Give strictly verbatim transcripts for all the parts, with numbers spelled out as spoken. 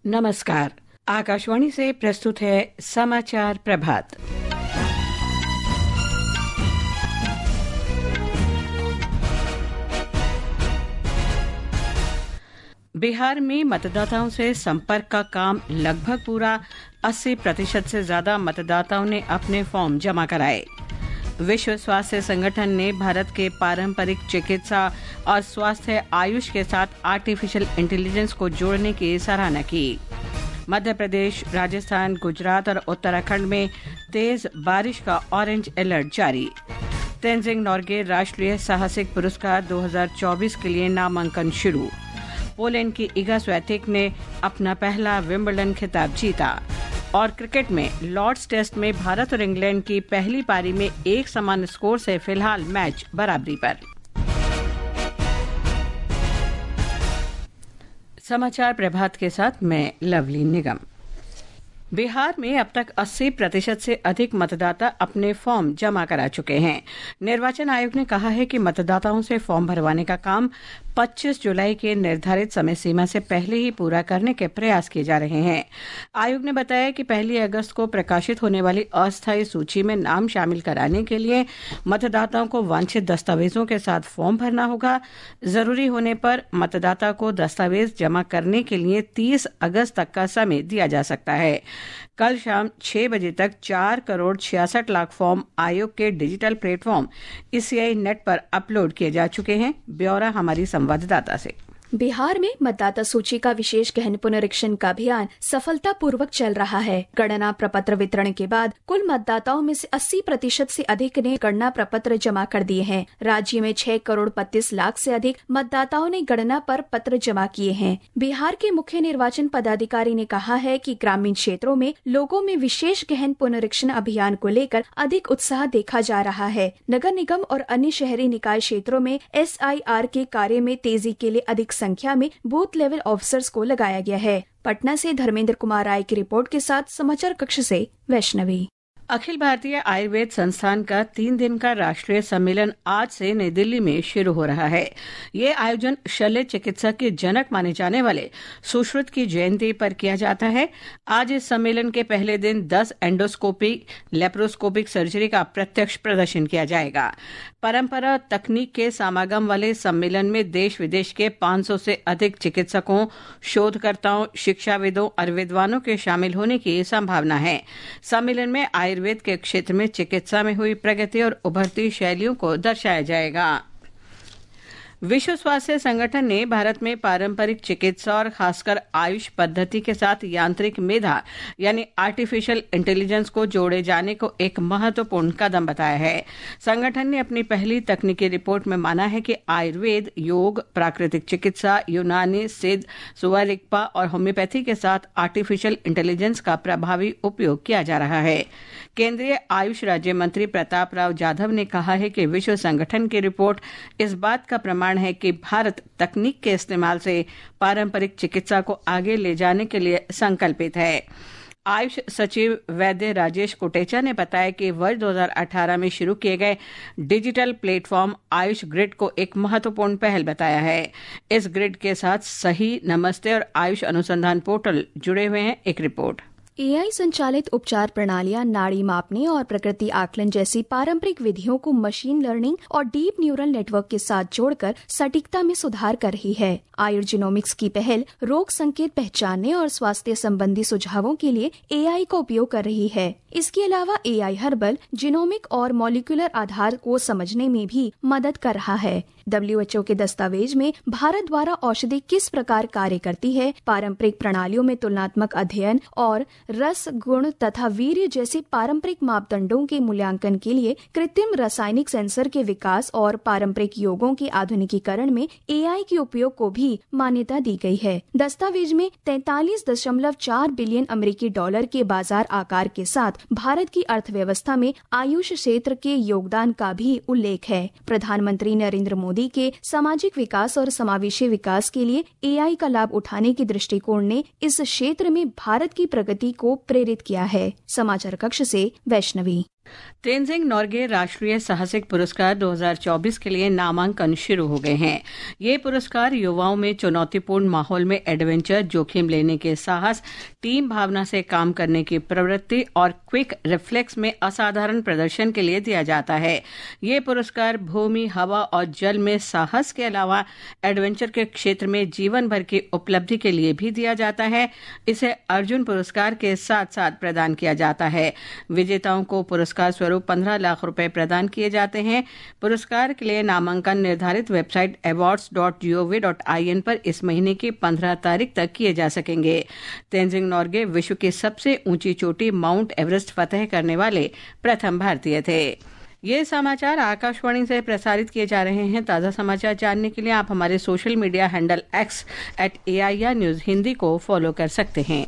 नमस्कार। आकाशवाणी से प्रस्तुत है समाचार प्रभात। बिहार में मतदाताओं से संपर्क का काम लगभग पूरा। अस्सी प्रतिशत से ज्यादा मतदाताओं ने अपने फॉर्म जमा कराए। विश्व स्वास्थ्य संगठन ने भारत के पारंपरिक चिकित्सा और स्वास्थ्य आयुष के साथ आर्टिफिशियल इंटेलिजेंस को जोड़ने की सराहना की। मध्य प्रदेश, राजस्थान, गुजरात और उत्तराखंड में तेज बारिश का ऑरेंज अलर्ट जारी। तेंजिंग नोर्गे राष्ट्रीय साहसिक पुरस्कार दो हज़ार चौबीस के लिए नामांकन शुरू। पोलैंड की इगा स्विएटेक ने अपना पहला विंबलडन खिताब जीता। और क्रिकेट में लॉर्ड्स टेस्ट में भारत और इंग्लैंड की पहली पारी में एक समान स्कोर से फिलहाल मैच बराबरी पर। समाचार प्रभात के साथ मैं लवली निगम। बिहार में अब तक अस्सी प्रतिशत से अधिक मतदाता अपने फॉर्म जमा करा चुके हैं। निर्वाचन आयोग ने कहा है कि मतदाताओं से फॉर्म भरवाने का काम पच्चीस जुलाई के निर्धारित समय सीमा से पहले ही पूरा करने के प्रयास किए जा रहे हैं। आयोग ने बताया कि पहली अगस्त को प्रकाशित होने वाली अस्थायी सूची में नाम शामिल कराने के लिए मतदाताओं को वांछित दस्तावेजों के साथ फॉर्म भरना होगा। जरूरी होने पर मतदाता को दस्तावेज जमा करने के लिए तीस अगस्त तक का समय दिया जा सकता है। कल शाम छह बजे तक चार करोड़ छियासठ लाख फॉर्म आयोग के डिजिटल प्लेटफॉर्म ईसीआई नेट पर अपलोड किए जा चुके हैं। ब्यौरा हमारी संवाददाता से। बिहार में मतदाता सूची का विशेष गहन पुनरीक्षण का अभियान सफलतापूर्वक चल रहा है। गणना प्रपत्र वितरण के बाद कुल मतदाताओं में से अस्सी प्रतिशत से अधिक ने गणना प्रपत्र जमा कर दिए हैं। राज्य में छह करोड़ बत्तीस लाख से अधिक मतदाताओं ने गणना पर पत्र जमा किए हैं। बिहार के मुख्य निर्वाचन पदाधिकारी ने कहा है कि ग्रामीण क्षेत्रों में लोगों में विशेष गहन पुनरीक्षण अभियान को लेकर अधिक उत्साह देखा जा रहा है। नगर निगम और अन्य शहरी निकाय क्षेत्रों में एस आई आर के कार्य में तेजी के लिए अधिक संख्या में बूथ लेवल ऑफिसर्स को लगाया गया है। पटना से धर्मेंद्र कुमार राय की रिपोर्ट के साथ समाचार कक्ष से वैष्णवी। अखिल भारतीय आयुर्वेद संस्थान का तीन दिन का राष्ट्रीय सम्मेलन आज से नई दिल्ली में शुरू हो रहा है। ये आयोजन शल्य चिकित्सा के जनक माने जाने वाले सुश्रुत की जयंती पर किया जाता है। आज इस सम्मेलन के पहले दिन दस एंडोस्कोपी लेप्रोस्कोपिक सर्जरी का प्रत्यक्ष प्रदर्शन किया जाएगा। परंपरा तकनीक के समागम वाले सम्मेलन में देश विदेश के पाँच सौ से अधिक चिकित्सकों, शोधकर्ताओं, शिक्षाविदों और विद्वानों के शामिल होने की संभावना है। सम्मेलन में आयुर्वेद के क्षेत्र में चिकित्सा में हुई प्रगति और उभरती शैलियों को दर्शाया जाएगा। विश्व स्वास्थ्य संगठन ने भारत में पारंपरिक चिकित्सा और खासकर आयुष पद्धति के साथ यांत्रिक मेधा यानी आर्टिफिशियल इंटेलिजेंस को जोड़े जाने को एक महत्वपूर्ण कदम बताया है। संगठन ने अपनी पहली तकनीकी रिपोर्ट में माना है कि आयुर्वेद, योग, प्राकृतिक चिकित्सा, यूनानी, सिद्ध, सुवरिकपा और होम्योपैथी के साथ आर्टिफिशियल इंटेलिजेंस का प्रभावी उपयोग किया जा रहा है। केंद्रीय आयुष राज्य मंत्री प्रताप राव जाधव ने कहा है कि विश्व संगठन की रिपोर्ट इस बात का प्रमाण है कि भारत तकनीक के इस्तेमाल से पारंपरिक चिकित्सा को आगे ले जाने के लिए संकल्पित है। आयुष सचिव वैद्य राजेश कोटेचा ने बताया कि वर्ष दो हज़ार अठारह में शुरू किए गए डिजिटल प्लेटफॉर्म आयुष ग्रिड को एक महत्वपूर्ण पहल बताया है। इस ग्रिड के साथ सही, नमस्ते और आयुष अनुसंधान पोर्टल जुड़े हुए हैं। एक रिपोर्ट। एआई संचालित उपचार प्रणालियां नाड़ी मापने और प्रकृति आकलन जैसी पारंपरिक विधियों को मशीन लर्निंग और डीप न्यूरल नेटवर्क के साथ जोड़कर सटीकता में सुधार कर रही है। आयुर्जिनोमिक्स की पहल रोग संकेत पहचानने और स्वास्थ्य संबंधी सुझावों के लिए एआई का उपयोग कर रही है। इसके अलावा एआई हर्बल, जिनोमिक और मॉलिक्यूलर आधार को समझने में भी मदद कर रहा है। डब्ल्यू एच ओ के दस्तावेज में भारत द्वारा औषधि किस प्रकार कार्य करती है, पारंपरिक प्रणालियों में तुलनात्मक अध्ययन और रस, गुण तथा वीर्य जैसे पारंपरिक मापदंडों के मूल्यांकन के लिए कृत्रिम रासायनिक सेंसर के विकास और पारंपरिक योगों के आधुनिकीकरण में एआई के उपयोग को भी मान्यता दी गई है। दस्तावेज में तैंतालीस दशमलव चार बिलियन अमेरिकी डॉलर के बाजार आकार के साथ भारत की अर्थव्यवस्था में आयुष क्षेत्र के योगदान का भी उल्लेख है। प्रधानमंत्री नरेंद्र मोदी के सामाजिक विकास और समावेशी विकास के लिए एआई का लाभ उठाने के दृष्टिकोण ने इस क्षेत्र में भारत की प्रगति को प्रेरित किया है। समाचार कक्ष से वैष्णवी। तेनजिंग नोर्गे राष्ट्रीय साहसिक पुरस्कार दो हज़ार चौबीस के लिए नामांकन शुरू हो गए हैं। ये पुरस्कार युवाओं में चुनौतीपूर्ण माहौल में एडवेंचर, जोखिम लेने के साहस, टीम भावना से काम करने की प्रवृत्ति और क्विक रिफ्लेक्स में असाधारण प्रदर्शन के लिए दिया जाता है। ये पुरस्कार भूमि, हवा और जल में साहस के अलावा एडवेंचर के क्षेत्र में जीवन भर की उपलब्धि के लिए भी दिया जाता है। इसे अर्जुन पुरस्कार के साथ साथ प्रदान किया जाता है। विजेताओं को पुरस्कार स्वरूप पंद्रह लाख रुपए प्रदान किए जाते हैं। पुरस्कार के लिए नामांकन निर्धारित website awards dot G O V dot I N पर इस महीने की पंद्रह तारीख तक किए जा सकेंगे। तेनजिंग नोर्गे विश्व की सबसे ऊंची चोटी माउंट एवरेस्ट फतह करने वाले प्रथम भारतीय थे। ये समाचार आकाशवाणी से प्रसारित किए जा रहे हैं। ताज़ा समाचार जानने के लिए आप हमारे social media handle X at A I R news Hindi को फॉलो कर सकते हैं।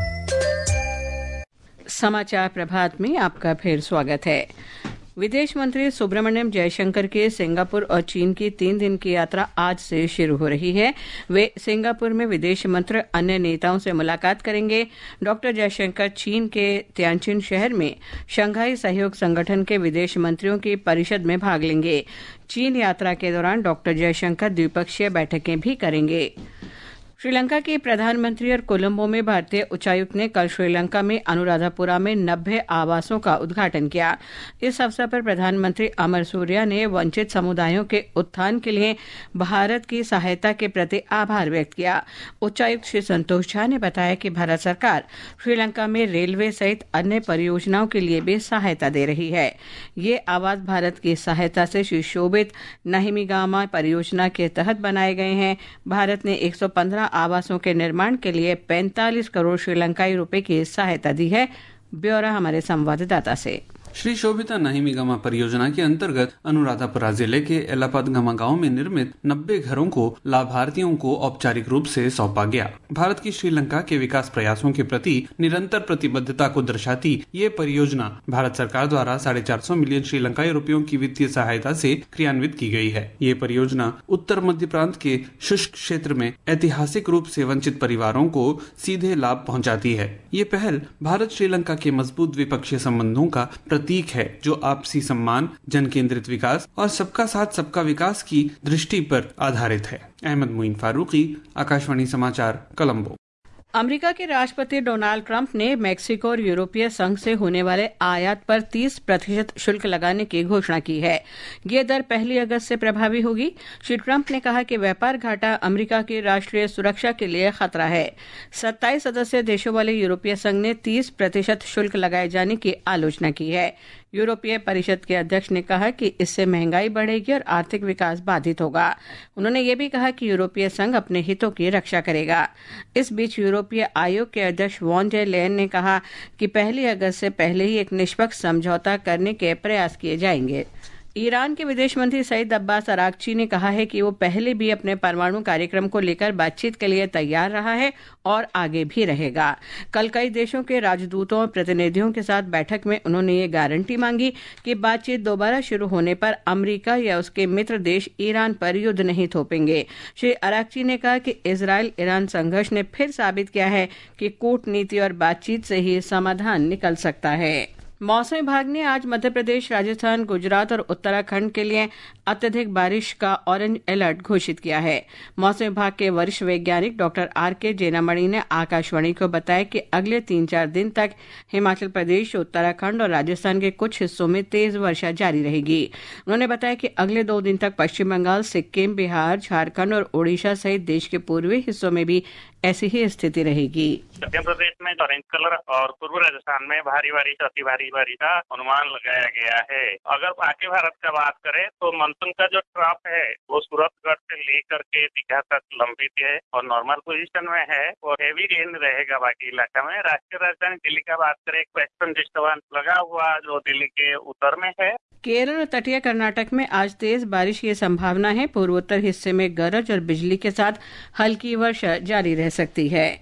समाचार प्रभात में आपका फिर स्वागत है। विदेश मंत्री सुब्रमण्यम जयशंकर के सिंगापुर और चीन की तीन दिन की यात्रा आज से शुरू हो रही है। वे सिंगापुर में विदेश मंत्री अन्य नेताओं से मुलाकात करेंगे। डॉक्टर जयशंकर चीन के तियानजिन शहर में शंघाई सहयोग संगठन के विदेश मंत्रियों की परिषद में भाग लेंगे। चीन यात्रा के दौरान डॉक्टर जयशंकर द्विपक्षीय बैठकें भी करेंगे। श्रीलंका के प्रधानमंत्री और कोलंबो में भारतीय उच्चायुक्त ने कल श्रीलंका में अनुराधापुरा में नब्बे आवासों का उद्घाटन किया। इस अवसर पर प्रधानमंत्री अमर सूर्या ने वंचित समुदायों के उत्थान के लिए भारत की सहायता के प्रति आभार व्यक्त किया। उच्चायुक्त श्री संतोष झा ने बताया कि भारत सरकार श्रीलंका में रेलवे सहित अन्य परियोजनाओं के लिए भी सहायता दे रही है। ये आवास भारत की सहायता से सुशोभित नाहिमिगामा परियोजना के तहत बनाए गए हैं। भारत ने एक सौ पंद्रह आवासों के निर्माण के लिए पैंतालीस करोड़ श्रीलंकाई रुपए की सहायता दी है। ब्यौरा हमारे संवाददाता से। श्री शोभिता नाहिमिगामा परियोजना के अंतर्गत अनुराधापुरा जिले के एलापदगमा गांव में निर्मित नब्बे घरों को लाभार्थियों को औपचारिक रूप से सौंपा गया। भारत की श्रीलंका के विकास प्रयासों के प्रति निरंतर प्रतिबद्धता को दर्शाती ये परियोजना भारत सरकार द्वारा साढ़े चार सौ मिलियन श्रीलंकाई रुपयों की वित्तीय सहायता से क्रियान्वित की गई है। ये परियोजना उत्तर मध्य प्रांत के शुष्क क्षेत्र में ऐतिहासिक रूप से वंचित परिवारों को सीधे लाभ पहुँचाती है। ये पहल भारत श्रीलंका के मजबूत द्विपक्षीय संबंधों का प्रतीक है, जो आपसी सम्मान, जन केंद्रित विकास और सबका साथ सबका विकास की दृष्टि पर आधारित है। अहमद मुइन फारूकी, आकाशवाणी समाचार, कोलंबो। अमेरिका के राष्ट्रपति डोनाल्ड ट्रंप ने मेक्सिको और यूरोपीय संघ से होने वाले आयात पर तीस प्रतिशत शुल्क लगाने की घोषणा की है। ये दर पहली अगस्त से प्रभावी होगी। श्री ट्रंप ने कहा कि व्यापार घाटा अमेरिका की राष्ट्रीय सुरक्षा के लिए खतरा है। सत्ताईस सदस्य देशों वाले यूरोपीय संघ ने तीस प्रतिशत शुल्क लगाए जाने की आलोचना की है। यूरोपीय परिषद के अध्यक्ष ने कहा कि इससे महंगाई बढ़ेगी और आर्थिक विकास बाधित होगा। उन्होंने ये भी कहा कि यूरोपीय संघ अपने हितों की रक्षा करेगा। इस बीच यूरोपीय आयोग के अध्यक्ष वॉन डेर लेयन ने कहा कि पहली अगस्त से पहले ही एक निष्पक्ष समझौता करने के प्रयास किए जाएंगे। ईरान के विदेश मंत्री सईद अब्बास अरागची ने कहा है कि वो पहले भी अपने परमाणु कार्यक्रम को लेकर बातचीत के लिए तैयार रहा है और आगे भी रहेगा। कल कई देशों के राजदूतों और प्रतिनिधियों के साथ बैठक में उन्होंने ये गारंटी मांगी कि बातचीत दोबारा शुरू होने पर अमेरिका या उसके मित्र देश ईरान पर युद्ध नहीं थोपेंगे। श्री अरागची ने कहा कि इजराइल ईरान संघर्ष ने फिर साबित किया है कि कूटनीति और बातचीत से ही समाधान निकल सकता है। मौसम विभाग ने आज मध्य प्रदेश, राजस्थान, गुजरात और उत्तराखंड के लिए अत्यधिक बारिश का ऑरेंज अलर्ट घोषित किया है। मौसम विभाग के वरिष्ठ वैज्ञानिक डॉक्टर आर के जेनामणि ने आकाशवाणी को बताया कि अगले तीन चार दिन तक हिमाचल प्रदेश, उत्तराखंड और राजस्थान के कुछ हिस्सों में तेज वर्षा जारी रहेगी। उन्होंने बताया कि अगले दो दिन तक पश्चिम बंगाल, सिक्किम, बिहार, झारखंड और ओडिशा सहित देश के पूर्वी हिस्सों में भी ऐसी ही स्थिति रहेगी। मध्य प्रदेश में ऑरेंज कलर और पूर्व राजस्थान में भारी बारिश, अति भारी बारिश का अनुमान लगाया गया है। अगर बाकी भारत का बात करें तो मानसून का जो ट्रफ है वो सूरतगढ़ से लेकर के दीघा तक लंबित है और नॉर्मल पोजीशन में है और हेवी रेन रहेगा बाकी इलाका में। राष्ट्रीय राजधानी दिल्ली का बात करें, एक वेस्टर्न डिस्टर्बेंस लगा हुआ जो दिल्ली के उत्तर में है। केरल और तटीय कर्नाटक में आज तेज बारिश की संभावना है। पूर्वोत्तर हिस्से में गरज और बिजली के साथ हल्की वर्षा जारी रह सकती है।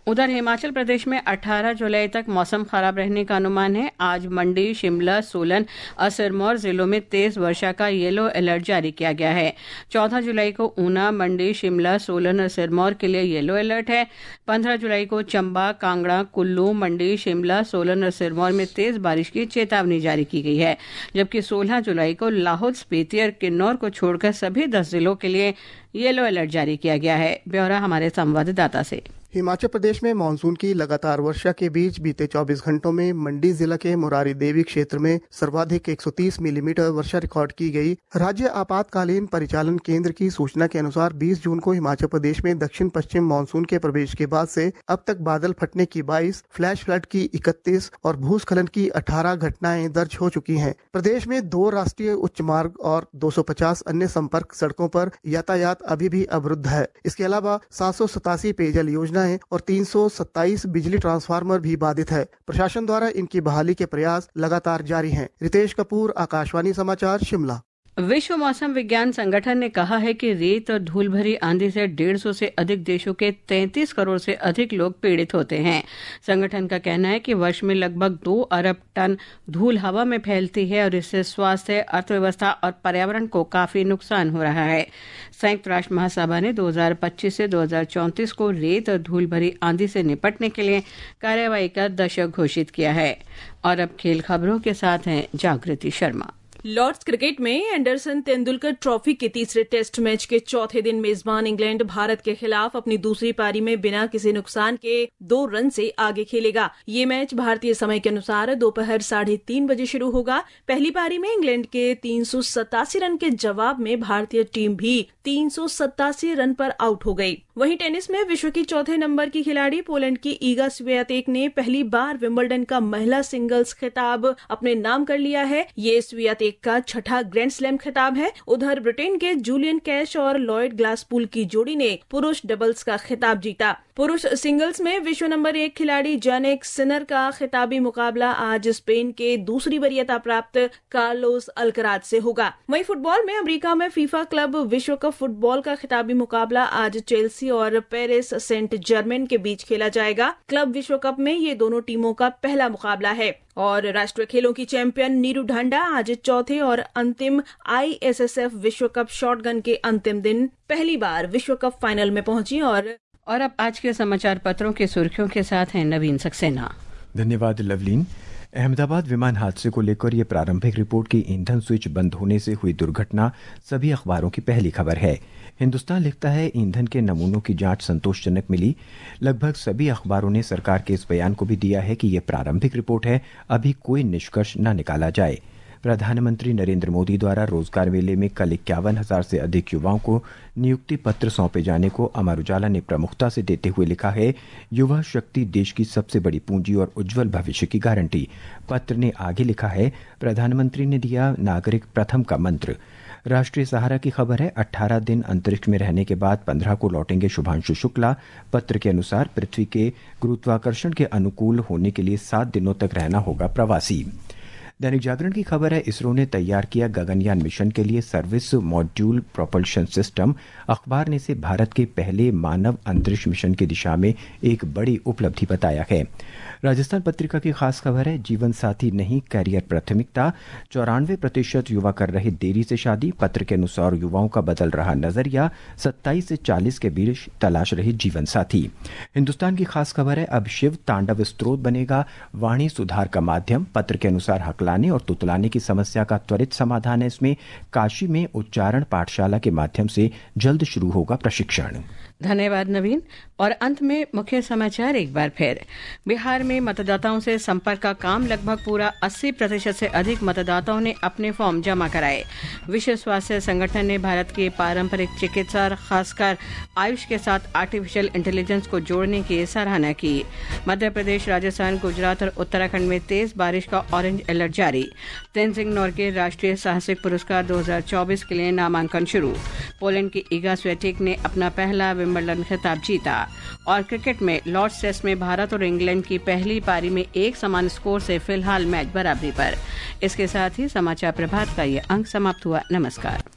उधर हिमाचल प्रदेश में अठारह जुलाई तक मौसम खराब रहने का अनुमान है। आज मंडी, शिमला, सोलन और सिरमौर जिलों में तेज वर्षा का येलो अलर्ट जारी किया गया है। चौदह जुलाई को ऊना, मंडी, शिमला, सोलन और सिरमौर के लिए येलो अलर्ट है। पंद्रह जुलाई को चंबा, कांगड़ा, कुल्लू, मंडी, शिमला, सोलन और सिरमौर में तेज बारिश की चेतावनी जारी की गई है, जबकि सोलह जुलाई को लाहौल, स्पीति और किन्नौर को छोड़कर सभी दस जिलों के लिए येलो अलर्ट जारी किया गया है। ब्यौरा हमारे संवाददाता से। हिमाचल प्रदेश में मानसून की लगातार वर्षा के बीच बीते चौबीस घंटों में मंडी जिला के मुरारी देवी क्षेत्र में सर्वाधिक एक सौ तीस मिलीमीटर वर्षा रिकॉर्ड की गई। राज्य आपातकालीन परिचालन केंद्र की सूचना के अनुसार बीस जून को हिमाचल प्रदेश में दक्षिण पश्चिम मानसून के प्रवेश के बाद से अब तक बादल फटने की बाईस, फ्लैश फ्लड की इकतीस और भूस्खलन की अठारह घटनाएं दर्ज हो चुकी हैं। प्रदेश में दो राष्ट्रीय उच्च मार्ग और दो सौ पचास अन्य संपर्क सड़कों पर यातायात अभी भी अवरुद्ध है। इसके अलावा सात सौ सतासी पेयजल योजना और तीन सौ सत्ताईस बिजली ट्रांसफार्मर भी बाधित है। प्रशासन द्वारा इनकी बहाली के प्रयास लगातार जारी हैं। रितेश कपूर, आकाशवाणी समाचार, शिमला। विश्व मौसम विज्ञान संगठन ने कहा है कि रेत और धूल भरी आंधी से डेढ़ सौ से अधिक देशों के तैंतीस करोड़ से अधिक लोग पीड़ित होते हैं। संगठन का कहना है कि वर्ष में लगभग दो अरब टन धूल हवा में फैलती है और इससे स्वास्थ्य, अर्थव्यवस्था और पर्यावरण को काफी नुकसान हो रहा है। संयुक्त राष्ट्र महासभा ने दो हज़ार पच्चीस से दो हज़ार चौंतीस को रेत और धूल भरी आंधी से निपटने के लिए कार्यवाही का दशक घोषित किया है। और अब खेल खबरों के साथ हैं जागृति शर्मा। लॉर्ड्स क्रिकेट में एंडरसन तेंदुलकर ट्रॉफी के तीसरे टेस्ट मैच के चौथे दिन मेजबान इंग्लैंड भारत के खिलाफ अपनी दूसरी पारी में बिना किसी नुकसान के दो रन से आगे खेलेगा। ये मैच भारतीय समय के अनुसार दोपहर साढ़े तीन बजे शुरू होगा। पहली पारी में इंग्लैंड के तीन सौ सतासी रन के जवाब में भारतीय टीम भी तीन सौ सतासी रन पर आउट हो गई। वहीं टेनिस में विश्व की चौथे नंबर की खिलाड़ी पोलैंड की ईगा स्वियातेक ने पहली बार विंबलडन का महिला सिंगल्स खिताब अपने नाम कर लिया है। ये स्वियातेक का छठा ग्रैंड स्लैम खिताब है। उधर ब्रिटेन के जूलियन कैश और लॉयड ग्लासपूल की जोड़ी ने पुरुष डबल्स का खिताब जीता। पुरुष सिंगल्स में विश्व नंबर एक खिलाड़ी जानिक सिनर का खिताबी मुकाबला आज स्पेन के दूसरी वरीयता प्राप्त कार्लोस अल्कराज से होगा। वहीं फुटबॉल में अमेरिका में फीफा क्लब विश्व कप फुटबॉल का खिताबी मुकाबला आज चेल्सी और पेरिस सेंट जर्मेन के बीच खेला जाएगा। क्लब विश्व कप में ये दोनों टीमों का पहला मुकाबला है। और राष्ट्रीय खेलों की चैंपियन नीरू ढांडा आज चौथे और अंतिम आई एस एस एफ विश्व कप शॉटगन के अंतिम दिन पहली बार विश्व कप फाइनल में पहुंची। और और अब आज के समाचार पत्रों की सुर्खियों के साथ हैं नवीन सक्सेना। धन्यवाद लवलीन। अहमदाबाद विमान हादसे को लेकर ये प्रारंभिक रिपोर्ट की ईंधन स्विच बंद होने से हुई दुर्घटना सभी अखबारों की पहली खबर है। हिंदुस्तान लिखता है ईंधन के नमूनों की जांच संतोषजनक मिली। लगभग सभी अखबारों ने सरकार के इस बयान को भी दिया है कि यह प्रारंभिक रिपोर्ट है, अभी कोई निष्कर्ष न निकाला जाए। प्रधानमंत्री नरेंद्र मोदी द्वारा रोजगार मेले में कल इक्यावन हजार से अधिक युवाओं को नियुक्ति पत्र सौंपे जाने को अमर उजाला ने प्रमुखता से देते हुए लिखा है, युवा शक्ति देश की सबसे बड़ी पूंजी और उज्जवल भविष्य की गारंटी। पत्र ने आगे लिखा है, प्रधानमंत्री ने दिया नागरिक प्रथम का मंत्र। राष्ट्रीय सहारा की खबर है, अठारह दिन अंतरिक्ष में रहने के बाद पंद्रह को लौटेंगे शुभांशु शुक्ला। पत्र के अनुसार पृथ्वी के गुरुत्वाकर्षण के अनुकूल होने के लिए सात दिनों तक रहना होगा प्रवासी। दैनिक जागरण की खबर है, इसरो ने तैयार किया गगनयान मिशन के लिए सर्विस मॉड्यूल प्रोपल्शन सिस्टम। अखबार ने इसे भारत के पहले मानव अंतरिक्ष मिशन की दिशा में एक बड़ी उपलब्धि बताया है। राजस्थान पत्रिका की खास खबर है, जीवन साथी नहीं कैरियर प्राथमिकता। चौरानवे प्रतिशत युवा कर रहे देरी से शादी। पत्र के अनुसार युवाओं का बदल रहा नजरिया, सत्ताईस से चालीस के बीच तलाश रहे जीवन साथी। हिंदुस्तान की खास खबर है, अब शिव तांडव स्त्रोत बनेगा वाणी सुधार का माध्यम। पत्र के अनुसार हकलाने और तुतलाने की समस्या का त्वरित समाधान है इसमें। काशी में उच्चारण पाठशाला के माध्यम से जल्द शुरू होगा प्रशिक्षण। धन्यवाद नवीन। और अंत में मुख्य समाचार एक बार फिर। बिहार में मतदाताओं से संपर्क का काम, लगभग पूरा अस्सी प्रतिशत से अधिक मतदाताओं ने अपने फॉर्म जमा कराए। विश्व स्वास्थ्य संगठन ने भारत की पारंपरिक चिकित्सा और खासकर आयुष के साथ आर्टिफिशियल इंटेलिजेंस को जोड़ने की सराहना की। मध्य प्रदेश, राजस्थान, गुजरात और उत्तराखंड में तेज बारिश का ऑरेंज अलर्ट जारी। तेनजिंग नोर्गे राष्ट्रीय साहसिक पुरस्कार दो हज़ार चौबीस के लिए नामांकन शुरू। पोलैंड की ईगा स्वियातेक ने अपना पहला विंबलडन खिताब जीता। और क्रिकेट में लॉर्ड्स टेस्ट में भारत और इंग्लैंड की पहली पारी में एक समान स्कोर से फिलहाल मैच बराबरी पर। इसके साथ ही समाचार प्रभात का ये अंक समाप्त हुआ। नमस्कार।